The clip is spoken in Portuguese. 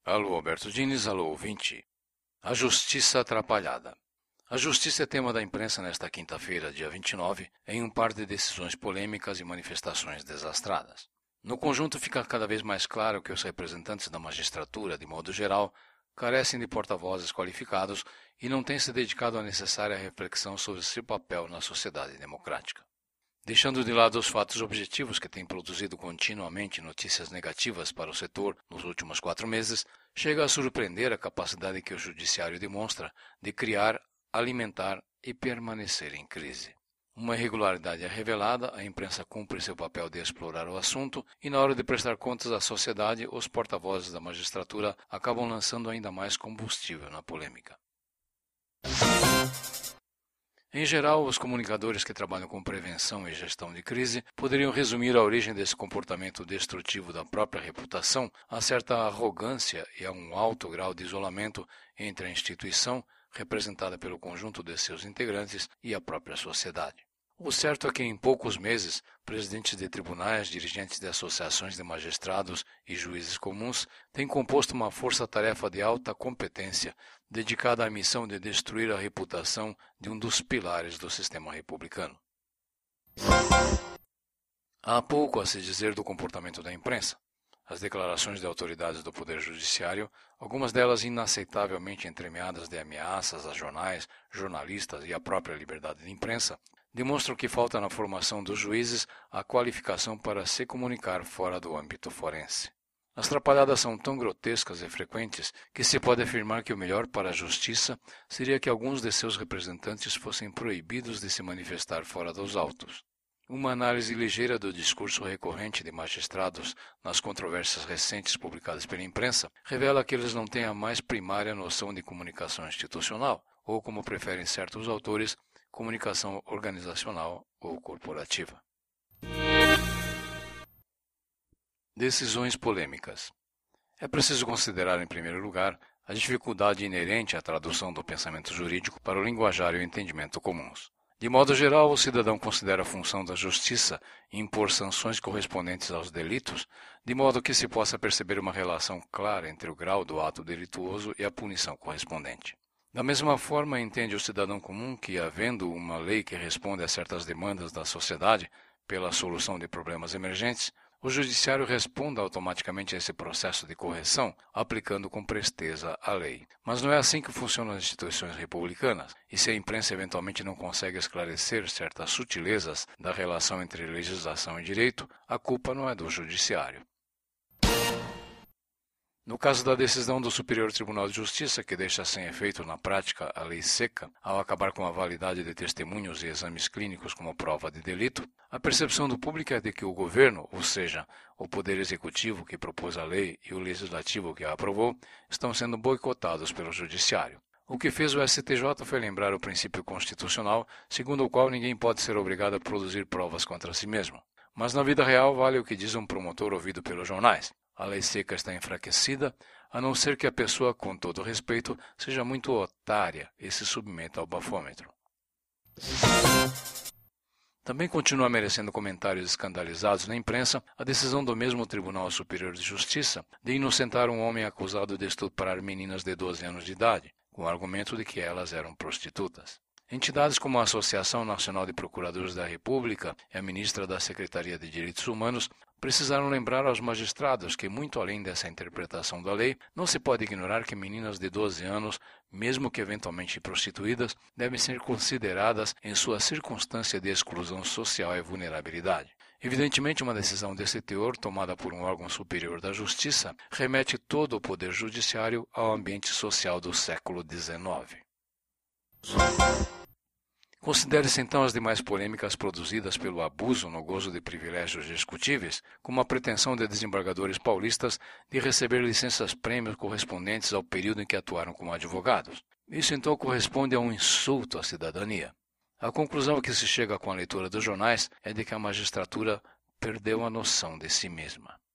Alô, Alberto Diniz, alô, ouvinte. A Justiça Atrapalhada. A justiça é tema da imprensa nesta quinta-feira, dia 29, em um par de decisões polêmicas e manifestações desastradas. No conjunto, fica cada vez mais claro que os representantes da magistratura, de modo geral, carecem de porta-vozes qualificados e não têm se dedicado à necessária reflexão sobre seu papel na sociedade democrática. Deixando de lado os fatos objetivos que têm produzido continuamente notícias negativas para o setor nos últimos 4 meses, chega a surpreender a capacidade que o judiciário demonstra de criar, alimentar e permanecer em crise. Uma irregularidade é revelada, a imprensa cumpre seu papel de explorar o assunto e, na hora de prestar contas à sociedade, os porta-vozes da magistratura acabam lançando ainda mais combustível na polêmica. Em geral, os comunicadores que trabalham com prevenção e gestão de crise poderiam resumir a origem desse comportamento destrutivo da própria reputação a certa arrogância e a um alto grau de isolamento entre a instituição, representada pelo conjunto de seus integrantes, e a própria sociedade. O certo é que, em poucos meses, presidentes de tribunais, dirigentes de associações de magistrados e juízes comuns têm composto uma força-tarefa de alta competência, dedicada à missão de destruir a reputação de um dos pilares do sistema republicano. Há pouco a se dizer do comportamento da imprensa. As declarações de autoridades do Poder Judiciário, algumas delas inaceitavelmente entremeadas de ameaças a jornais, jornalistas e à própria liberdade de imprensa, demonstram que falta na formação dos juízes a qualificação para se comunicar fora do âmbito forense. As trapalhadas são tão grotescas e frequentes que se pode afirmar que o melhor para a justiça seria que alguns de seus representantes fossem proibidos de se manifestar fora dos autos. Uma análise ligeira do discurso recorrente de magistrados nas controvérsias recentes publicadas pela imprensa revela que eles não têm a mais primária noção de comunicação institucional, ou, como preferem certos autores, comunicação organizacional ou corporativa. Decisões polêmicas. É preciso considerar, em primeiro lugar, a dificuldade inerente à tradução do pensamento jurídico para o linguajário e o entendimento comuns. De modo geral, o cidadão considera a função da justiça impor sanções correspondentes aos delitos, de modo que se possa perceber uma relação clara entre o grau do ato delituoso e a punição correspondente. Da mesma forma, entende o cidadão comum que, havendo uma lei que responde a certas demandas da sociedade pela solução de problemas emergentes, o judiciário responda automaticamente a esse processo de correção, aplicando com presteza a lei. Mas não é assim que funcionam as instituições republicanas, e se a imprensa eventualmente não consegue esclarecer certas sutilezas da relação entre legislação e direito, a culpa não é do judiciário. No caso da decisão do Superior Tribunal de Justiça, que deixa sem efeito na prática a lei seca, ao acabar com a validade de testemunhos e exames clínicos como prova de delito, a percepção do público é de que o governo, ou seja, o Poder Executivo que propôs a lei e o Legislativo que a aprovou, estão sendo boicotados pelo Judiciário. O que fez o STJ foi lembrar o princípio constitucional, segundo o qual ninguém pode ser obrigado a produzir provas contra si mesmo. Mas na vida real vale o que diz um promotor ouvido pelos jornais. A lei seca está enfraquecida, a não ser que a pessoa, com todo respeito, seja muito otária e se submeta ao bafômetro. Também continua merecendo comentários escandalizados na imprensa a decisão do mesmo Tribunal Superior de Justiça de inocentar um homem acusado de estuprar meninas de 12 anos de idade, com o argumento de que elas eram prostitutas. Entidades como a Associação Nacional de Procuradores da República e a ministra da Secretaria de Direitos Humanos precisaram lembrar aos magistrados que, muito além dessa interpretação da lei, não se pode ignorar que meninas de 12 anos, mesmo que eventualmente prostituídas, devem ser consideradas em sua circunstância de exclusão social e vulnerabilidade. Evidentemente, uma decisão desse teor, tomada por um órgão superior da Justiça, remete todo o poder judiciário ao ambiente social do século XIX. Considere-se então as demais polêmicas produzidas pelo abuso no gozo de privilégios discutíveis como a pretensão de desembargadores paulistas de receber licenças-prêmios correspondentes ao período em que atuaram como advogados. Isso então corresponde a um insulto à cidadania. A conclusão a que se chega com a leitura dos jornais é de que a magistratura perdeu a noção de si mesma.